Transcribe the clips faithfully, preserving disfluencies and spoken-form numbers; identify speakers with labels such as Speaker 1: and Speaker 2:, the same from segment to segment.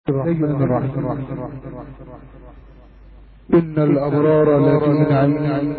Speaker 1: الرحمن الرحيم. إن الأبرار لفي نعيم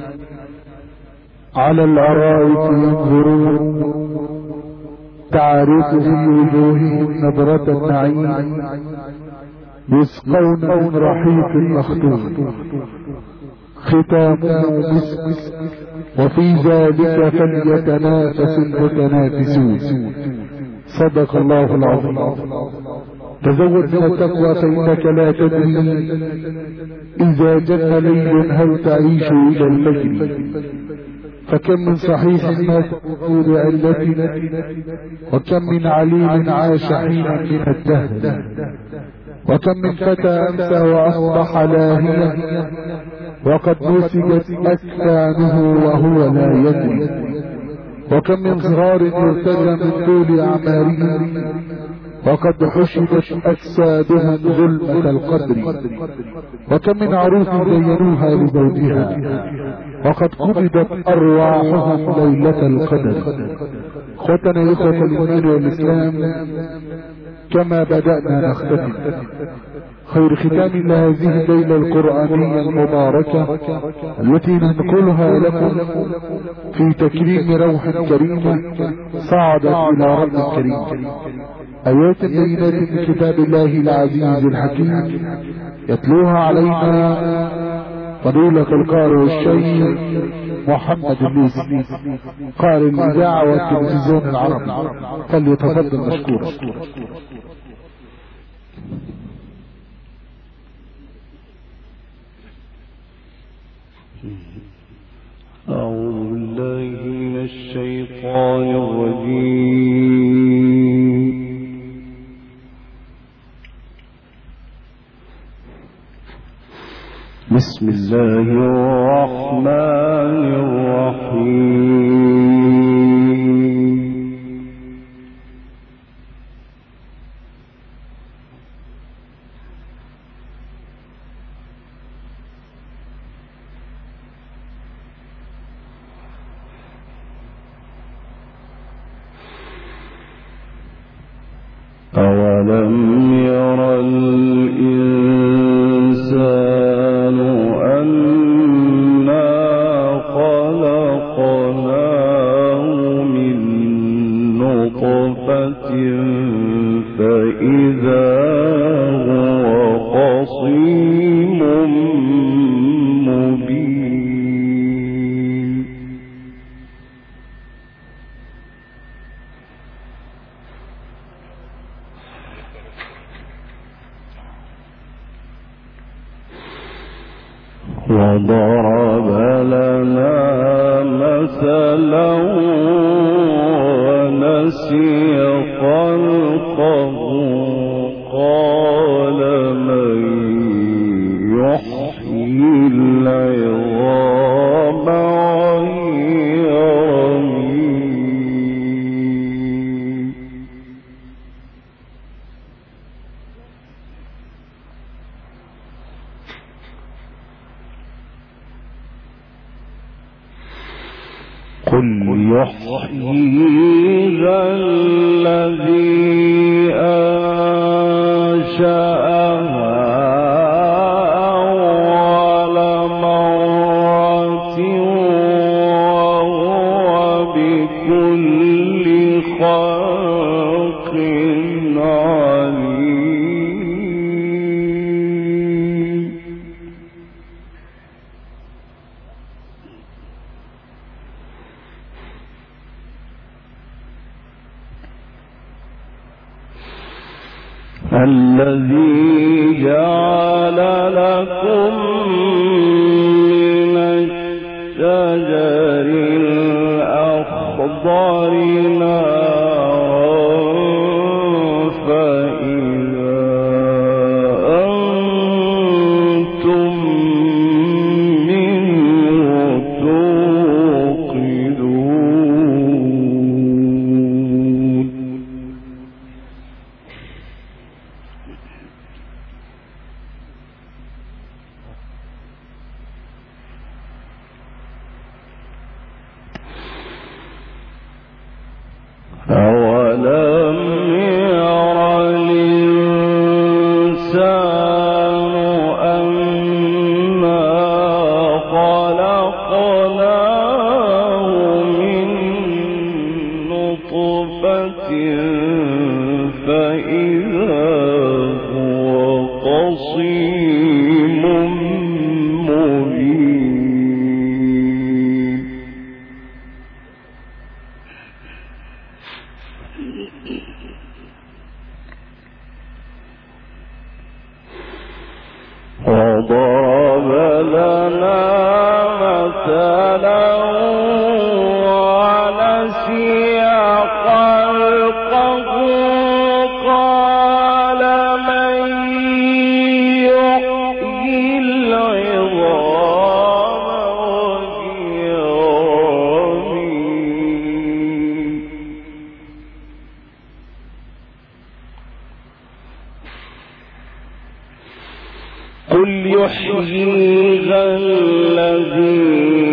Speaker 1: على الأرائك ينظرون تعرف في وجوههم نظرة النعيم يسقون من رحيق مختوم ختامه مسك وفي ذلك فليتنافس المتنافسون. صدق الله العظيم. تزود من التقوى فإنك لا تدري إذا جن ليل هل تعيش إلى الفجر، فكم من صحيح مات بغير علة وكم من عليل عاش حينا من الدهر، وكم من فتى أمسى وأصبح لاهيا وقد نسجت أكفانه وهو لا يدري، وكم من صغار يرتجى من طول أعمارهم وقد حشدت أجسادهم ظلمة القدر، وكم من عروس زينوها لزوجها وقد قبضت أرواحهم ليلة القدر. اخوتنا إخوة الإيمان والإسلام، كما بدأنا نختتم خير ختام لهذه الليلة القرآنية المباركة التي ننقلها لكم في تكريم روح كريمة صعدت إلى رب كريم، آيات بينات من كتاب الله العزيز الحكيم يتلوها علينا فضيلة القارئ والشيخ محمد الليثي قارئ الإذاعة والتلفزيون العربي، فليتفضل مشكورا.
Speaker 2: أعوذ بالله من الشيطان الرجيم. بسم الله الرحمن الرحيم. أولم ير الإنسان أنا خلقناه من نطفة فإذا هو خصيم مبين. وضرب لنا مثلا ونسي خلقه قال من يحيي العظام وهي رميم. قل يحييها الذي أنشأها أول مرة وهو بكل خلق عليم. الذي جعل لكم من الشجر الأخضر نارا فإذا أنتم منه توقدون. وضرب لنا مثلا ونسي خلقه قال من يحيي العظام وهي رميم قل يحييها الذي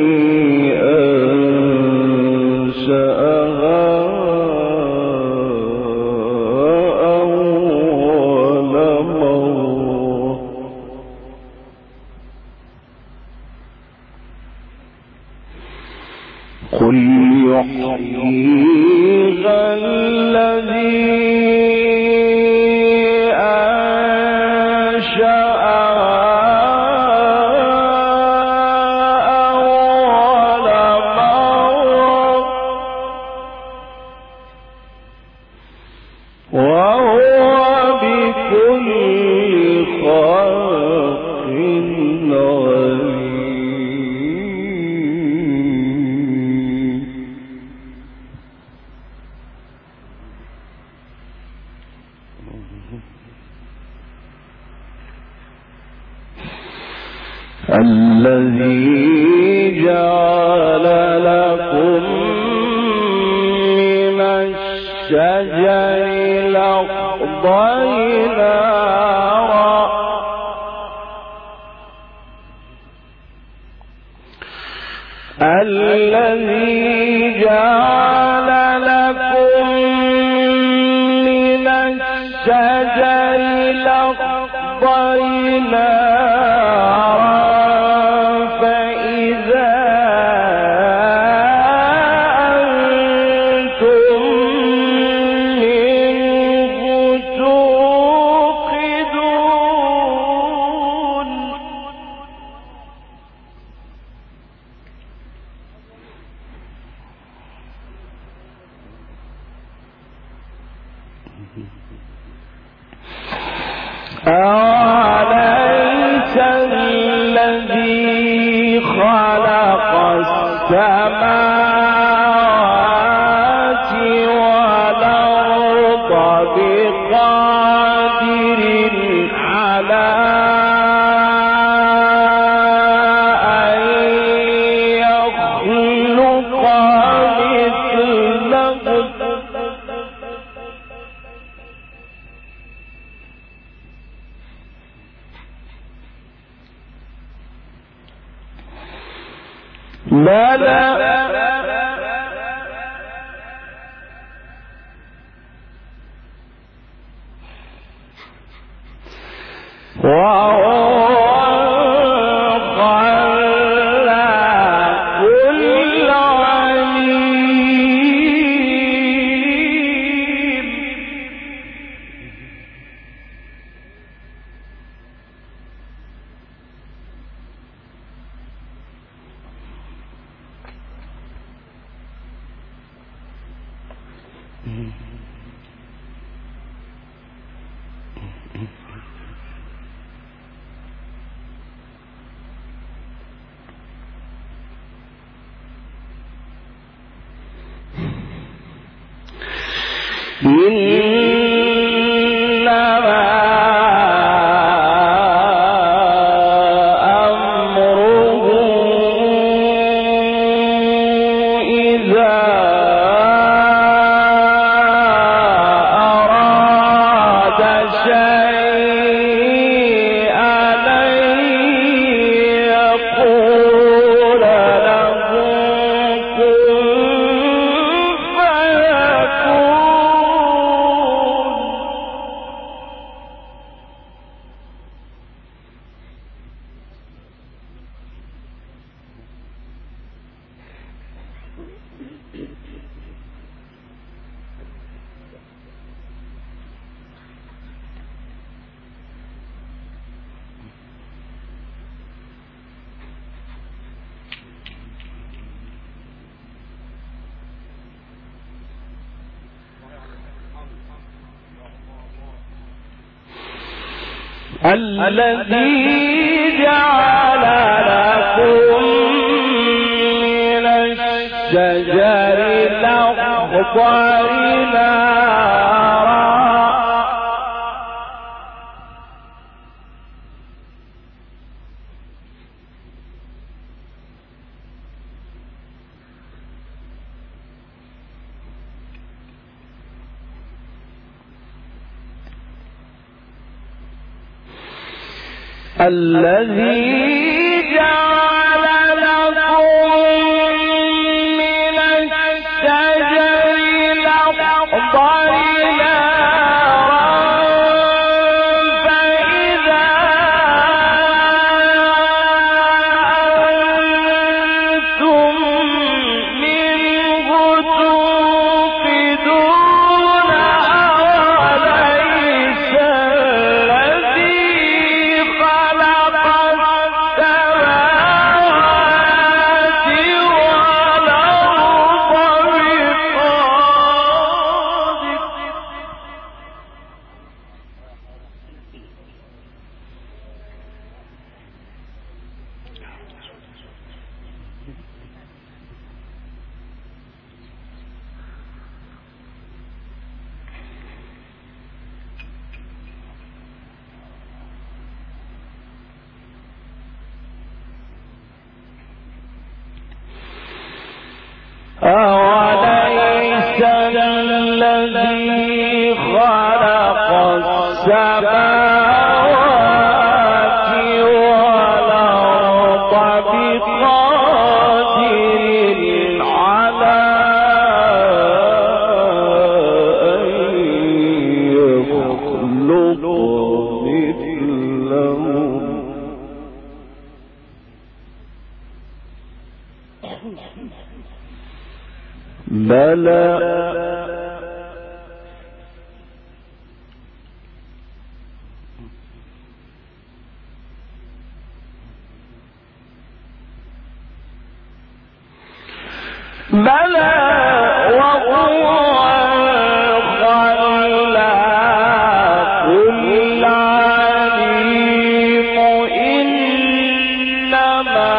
Speaker 2: أنشأها أول مرة قل يحييها الذي الذي جعل لكم من الشجر الأخضر نارا الذي جعل لكم من الشجر الأخضر نارا أوليس الذي خلق السماوات والأرض بقادر على أن يخلق مثلهم بلى وهو الخلاق العليم إنما أمره إذا أراد شيئا أن يقول له كن فيكون الذي جعل لكم من الشجر الأخضر نارا الذي جعل لكم من الشجر الأخضر نارا فإذا أنتم منه توقدون أوليس أوليس الذي خلق السماوات والأرض بقادر على أن يخلق مثلهم بلى بلى وهو الخلاق العليم إنما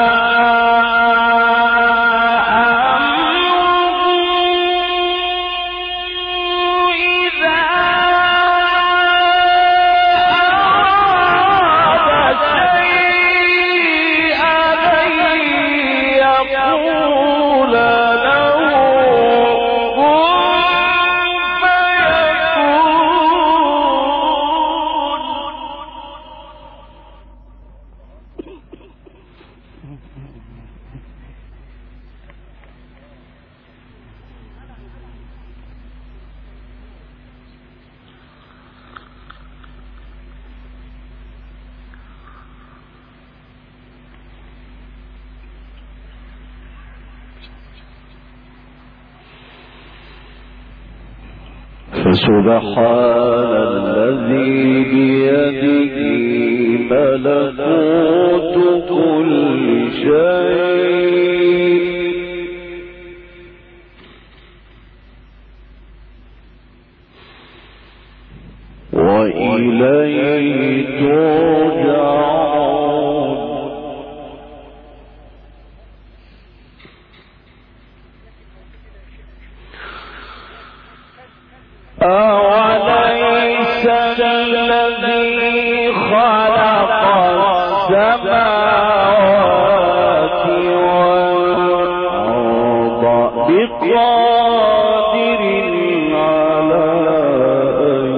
Speaker 2: فسبحان الذي بيده ملكوت كل شيء وإليه ترجعون. أوليس الذي خلق السماوات والأرض بقادر على أن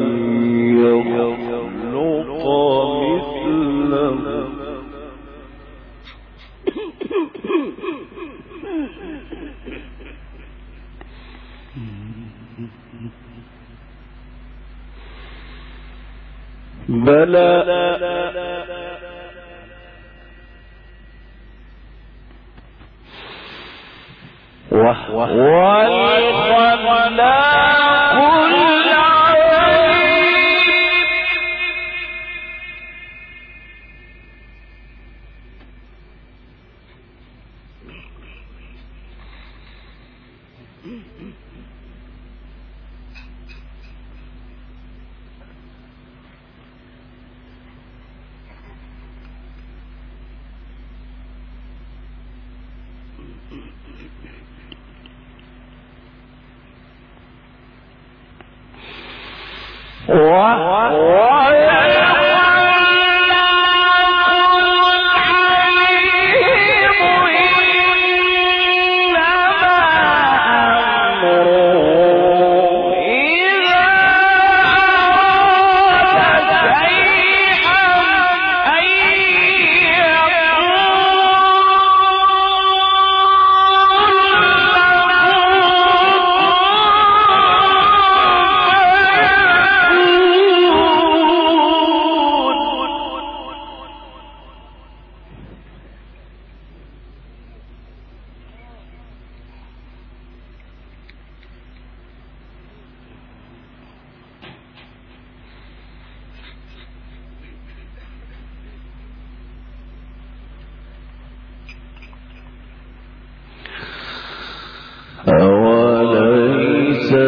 Speaker 2: يخلق مثلهم بلى وهو الخلاق العليم أوليس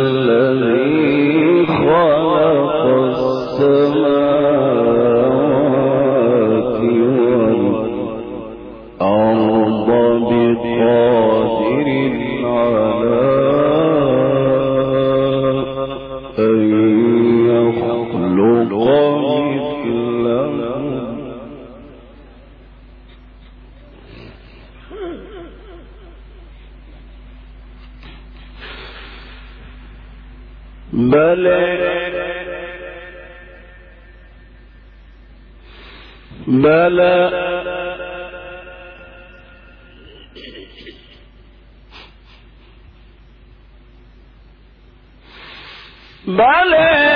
Speaker 2: الذي خلق السماوات والأرض بقادر على أن يخلق مثلهم بلى بلى بلى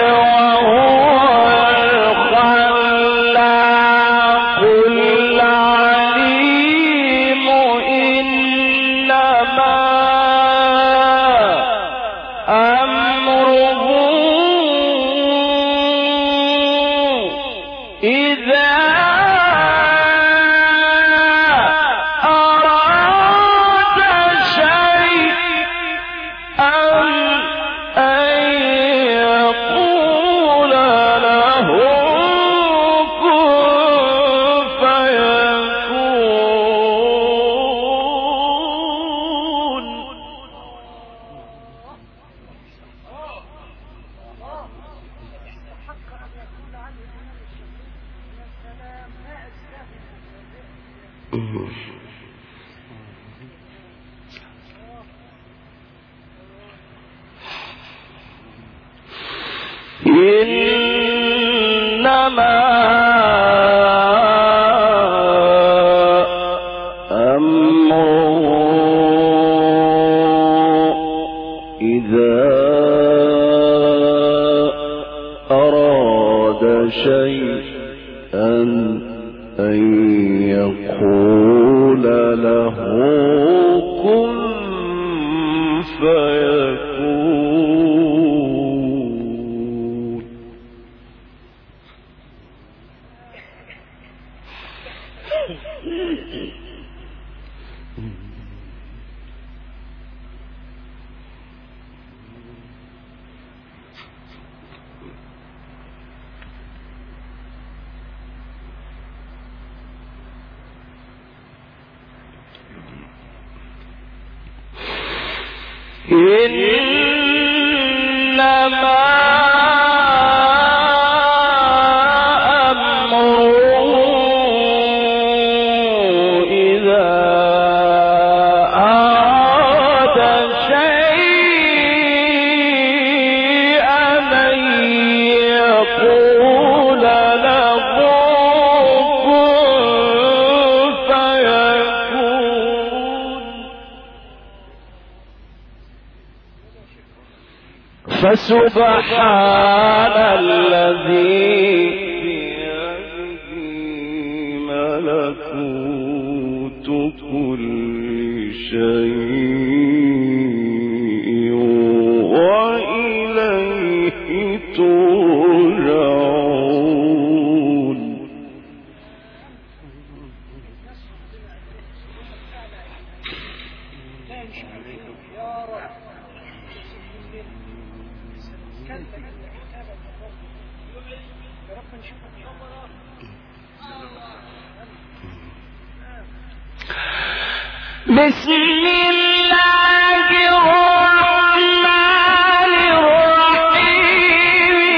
Speaker 2: إنما أمره إذا أراد شيئا أن يقول له كن فيكون. إنما أمره إذا أراد شيئا أن يقول له كن فيكون. فسبحان الذي بيده ملكوت كل شيء وإليه ترجعون. بسم الله الرحمن الرحيم.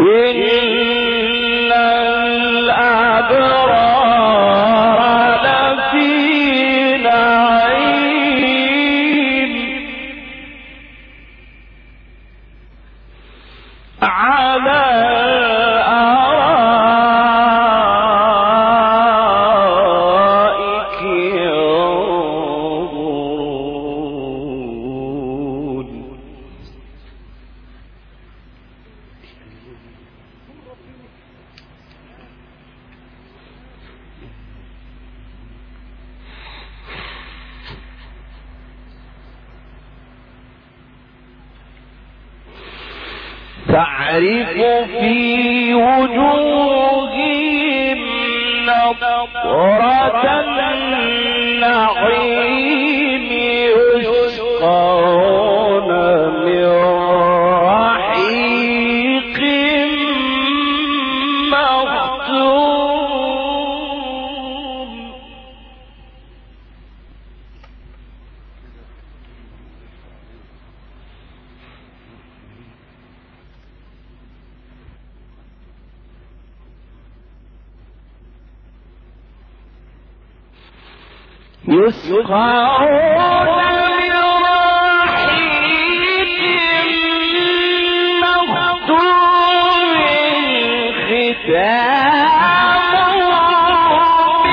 Speaker 2: إن الأبرار تعرف في وجوههم نضرة النعيم يسقون من رحيق مختوم يسقون من رحيق مختوم ختامه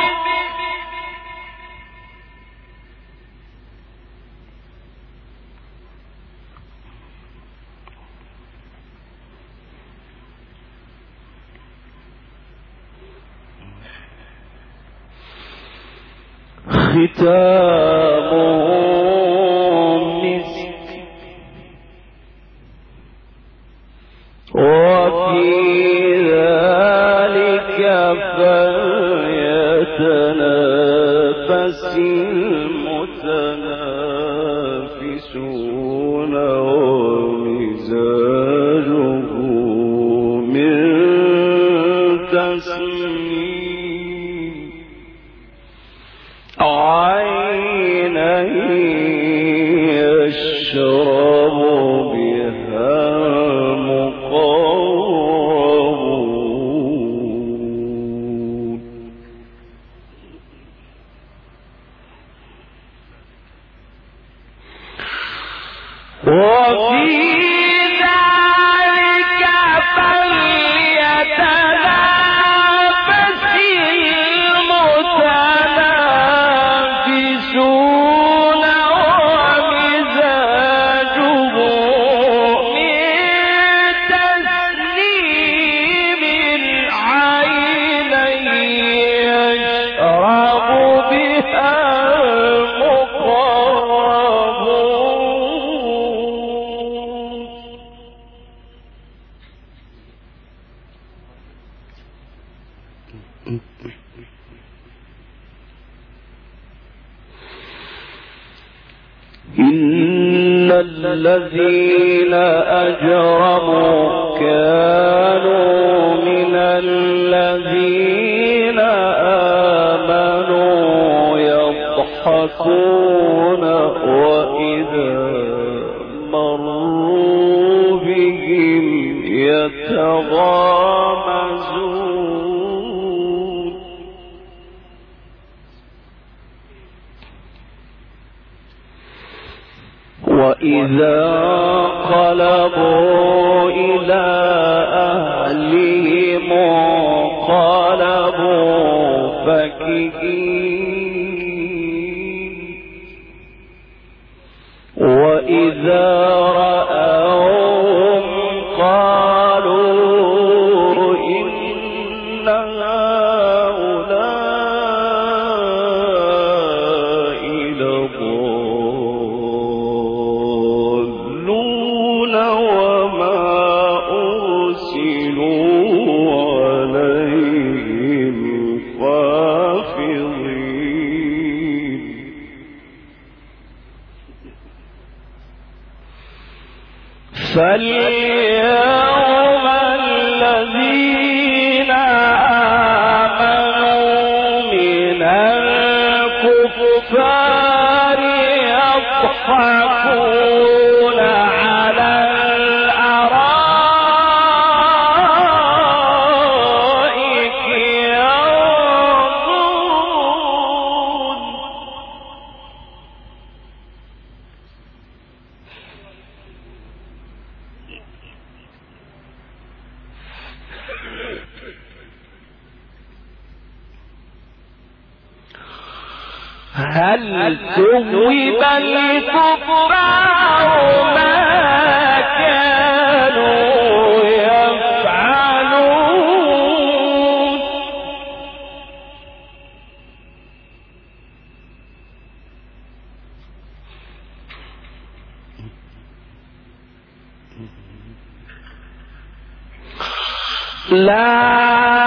Speaker 2: ختامه مسك وفي ذلك فليتنافس المتنافسون ومزاجه من تسنيم عينا يشرب بها المقربون وفي ذلك فليتنافس المتنافسون ومزاجه من تسنيم عينا يشرب بها إن الذين أجرموا كانوا من الذين آمنوا يضحكون وإذا مروا بهم يتغامزون وإذا انقلبوا إلى أهلهم انقلبوا فكهين وإذا رأوهم قالوا إن هؤلاء لضالون وما أرسلوا عليهم حافظين فاليوم الذين آمنوا من الكفار يضحكون على الأرائك هل ثوب الكفار ما كانوا يفعلون لا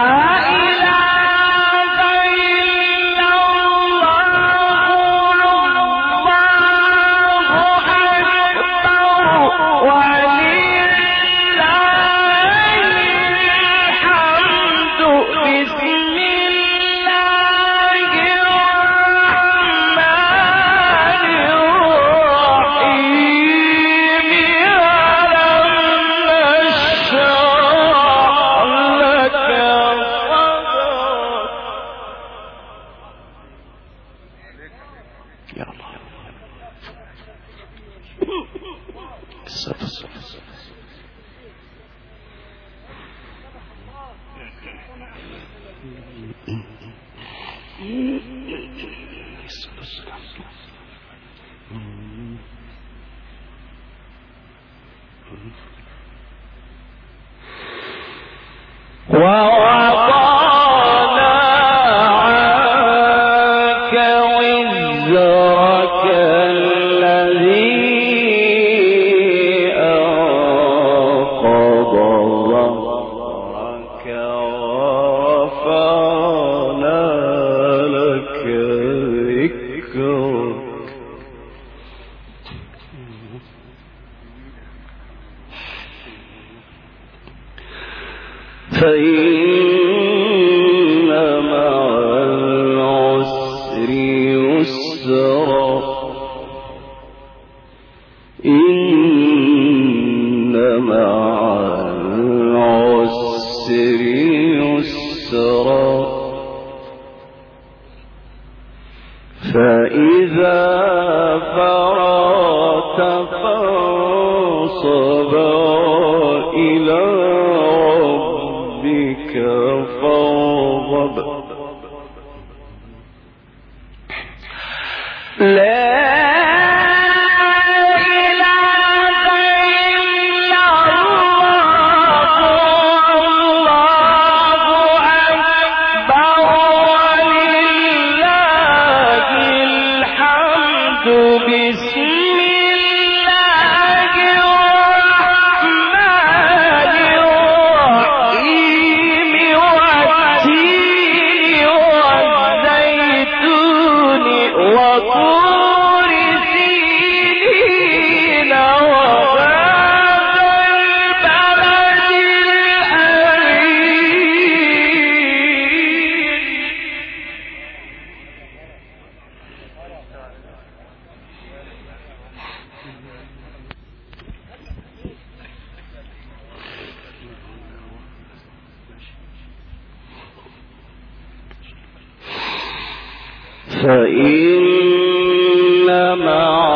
Speaker 2: فإن مع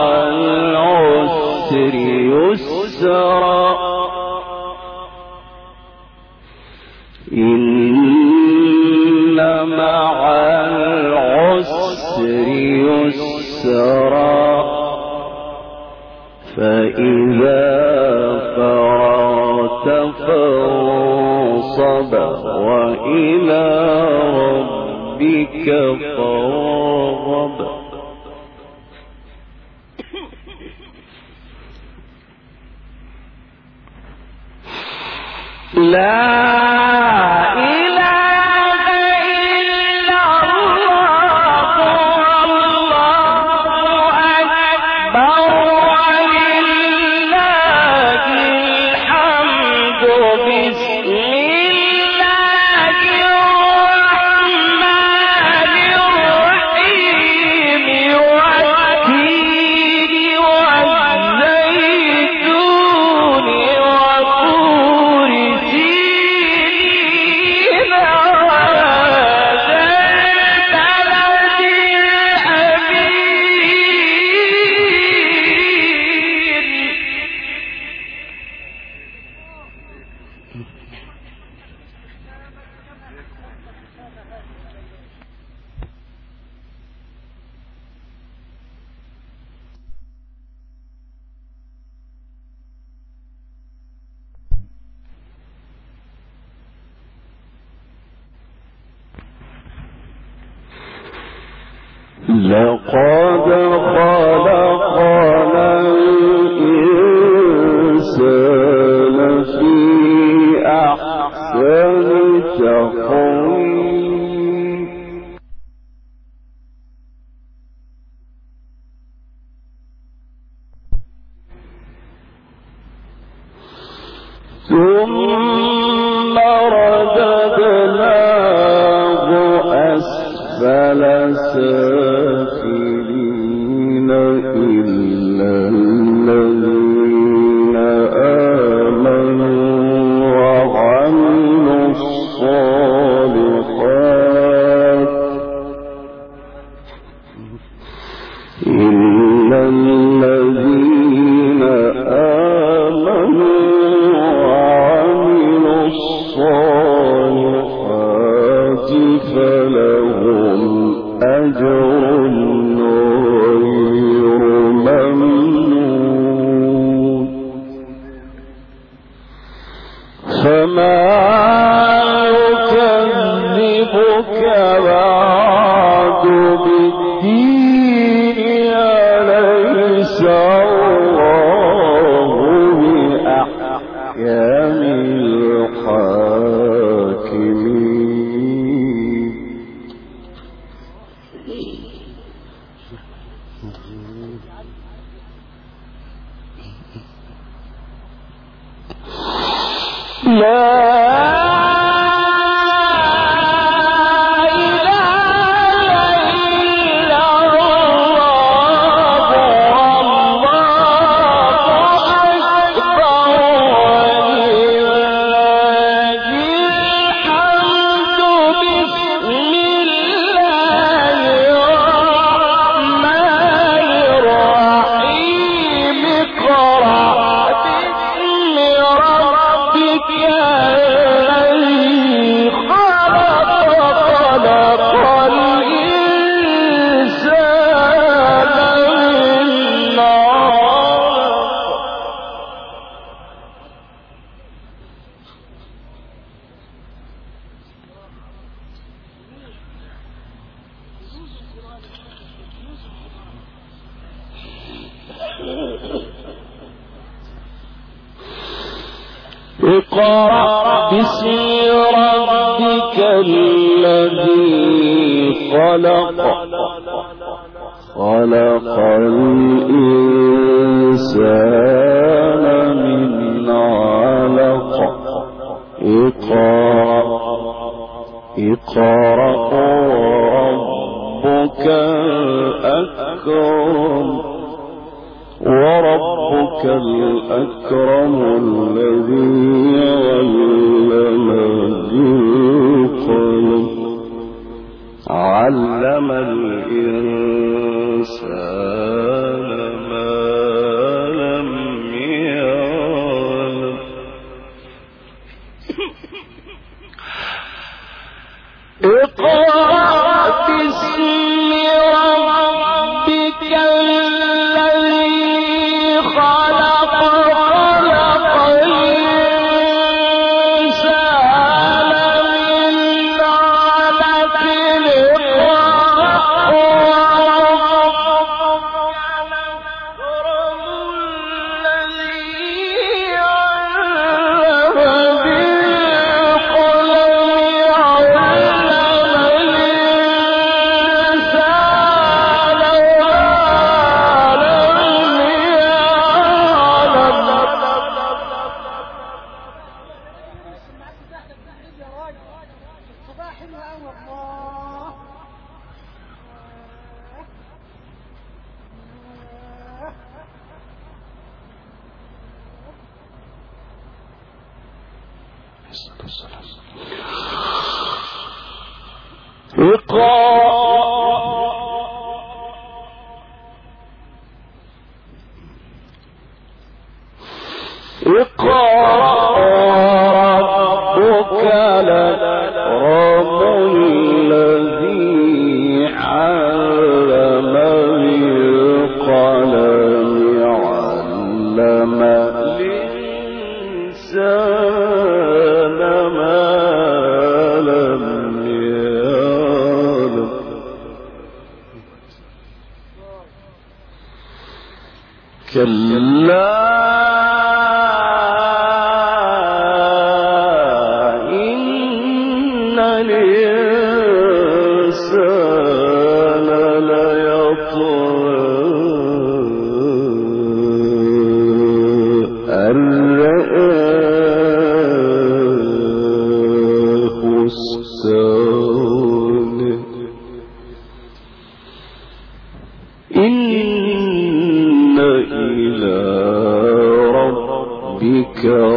Speaker 2: العسر يسرا إن مع العسر يسرا فإذا فرغت فانصب وإلى ربك فارغب لا لقد خلقنا الإنسان في أحسن تقويم ثم رددناه أسفل سافلين إلا الذين آمنوا وعملوا الصالحات إلا الذين آمنوا وعملوا الصالحات فلهم أجر غير ممنون فما يكذبك بعد بالدين أليس الله بأحكم الحاكمين لا اقرأ باسم ربك الذي خلق خلق الإنسان من علق اقرأ اقرأ ربك الأكرم وربك الأكرم الذي علم بالقلم علم الإنسان ما لم يعلم اقرأ باسم ربك كلا إن الإنسان ليطغى أن رآه استغنى إن إلى ربك